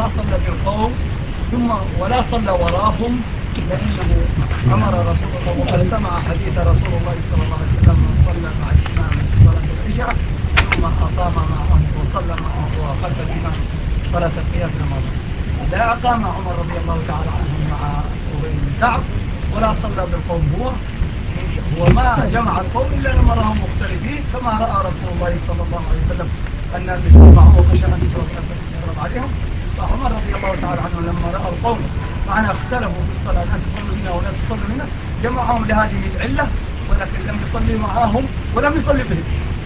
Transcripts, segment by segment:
ما صلى بالقوم ثم ولا صلى وراهم، لأنه أمر رسول الله وقد سمع حديث رسول الله صلى الله عليه وسلم من صلى مع الإمام صلاة العشاء ثم أقام معهم وصلى معهم وخلف الإمام صلاة القيام رمضان. لا أقام عمر رضي الله تعالى عنه مع أبي بن كعب ولا صلى بالقوم هو ما جمع القوم إلا لما رأهم مختلفين، كما رأى رسول الله صلى الله عليه وسلم أن الناس معه وخشى أن يضرب عليهم. فعمر رضي الله تعالى عنه لما رأى القوم معنا اختلفوا في الصلاة، ناس يصلوا هنا وناس يصلوا هنا، جمعهم لهذه العلة، ولكن لم يصلي معهم ولم يصلي بهم.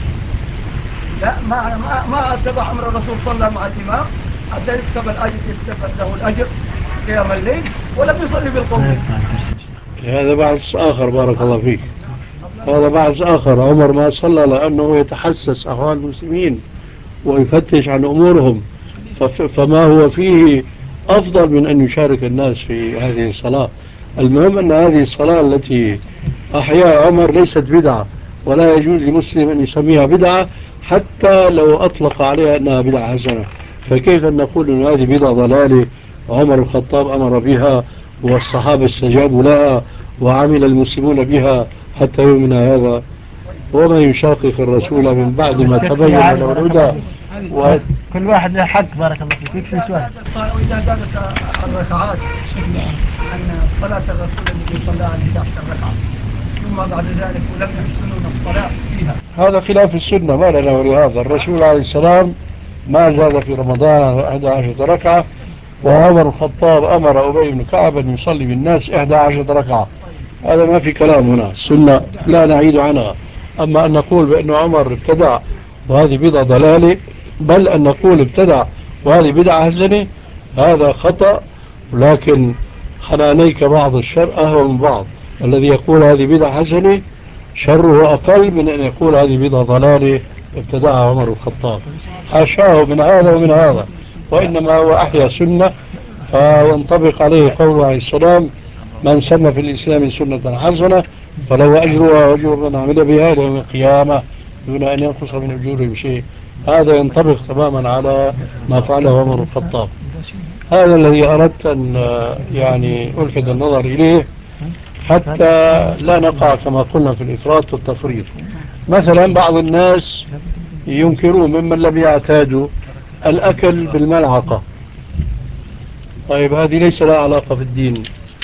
لا ما اتبع أمر الرسول صلى مع الإمام حتى يكتب له الأجر قيام الليل ولم يصلي بالقوم. هذا بحث آخر، بارك الله فيك. هذا بحث آخر. عمر ما صلى لأنه يتحسس أحوال المسلمين ويفتش عن أمورهم، فما هو فيه أفضل من أن يشارك الناس في هذه الصلاة. المهم أن هذه الصلاة التي أحياها عمر ليست بدعة، ولا يجوز لمسلم أن يسميها بدعة حتى لو أطلق عليها أنها بدعة حسنة. فكيف أن نقول أن هذه بدعة ضلالة عمر الخطاب أمر بها والصحابة استجابوا لها وعمل المسلمون بها حتى يومنا هذا؟ وما يشاقق الرسول من بعد ما تبين له الهدى. كل واحد له حق. بارك الله فيك. في سؤال. وإذا زادت الركعات أن صلاة الرسول الذي صلى عليه 11 ركعة ثم بعد ذلك ولم يحسنون الصلاة فيها، هذا خلاف السنة، ما لنا ولهذا. الرسول عليه السلام ما زاد في رمضان 11 ركعة، وعمر الخطاب أمر أبي بن كعب أن يصلي بالناس 11 ركعة. هذا ما في كلام هنا، السنة لا نعيد عنها. أما أن نقول بأن عمر ابتدع وهذه بدعة ضلالة، بل أن نقول ابتدع وهذه بدعة حسنة، هذا خطأ. لكن خنانيك بعض الشر أهون من بعض. الذي يقول هذه بدعة حسنة شره أقل من أن يقول هذه بدعة ضلالة ابتدعها عمر الخطاب. حاشاه من هذا ومن هذا، وإنما هو أحيا سنة، فينطبق عليه قوله عليه السلام: من سن في الإسلام سنة حسنة فله أجرها وأجر من عمل بها إلى يوم القيامة دون أن ينقص من أجورهم شيء. هذا ينطبق تماما على ما فعله عمر الخطاب. هذا الذي أردت أن يعني ألفت النظر إليه حتى لا نقع كما قلنا في الإفراط والتفريط. مثلا بعض الناس ينكرون ممن لم يعتادوا الأكل بالملعقة. طيب هذه ليس لها علاقة في الدين.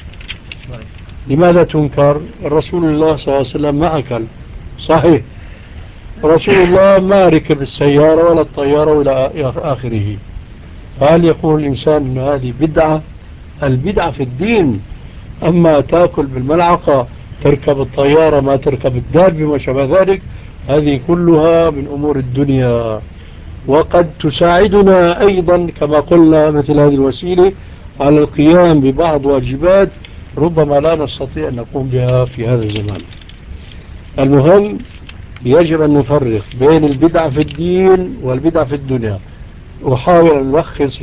لماذا تنكر؟ الرسول الله صلى الله عليه وسلم ما أكل، صحيح. رسول الله ما ركب السيارة ولا الطيارة ولا آخره. فهل يقول الإنسان أن هذه بدعة؟ البدعة في الدين. أما تأكل بالملعقة، تركب الطيارة، ما تركب الدابة وما شابه ذلك، هذه كلها من أمور الدنيا، وقد تساعدنا أيضا كما قلنا مثل هذه الوسيلة على القيام ببعض واجبات ربما لا نستطيع أن نقوم بها في هذا الزمان. المهم يجب أن نفرق بين البدع في الدين والبدع في الدنيا. أحاول أن ألخص